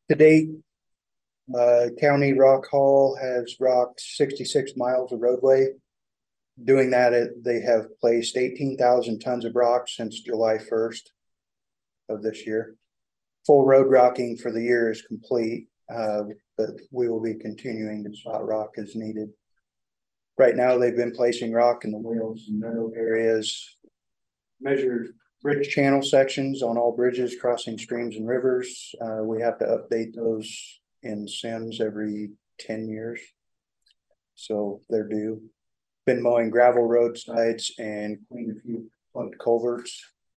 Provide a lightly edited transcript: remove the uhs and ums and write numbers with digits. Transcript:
To date, County Rock Hall has rocked 66 miles of roadway. Doing that, they have placed 18,000 tons of rock since July 1st of this year. Full road rocking for the year is complete, but we will be continuing to spot rock as needed. Right now, they've been placing rock in the wheels and meadow areas, measured bridge channel sections on all bridges crossing streams and rivers. We have to update those in Sims every 10 years. So they're due. Been mowing gravel roadsides and cleaned a few plugged culverts.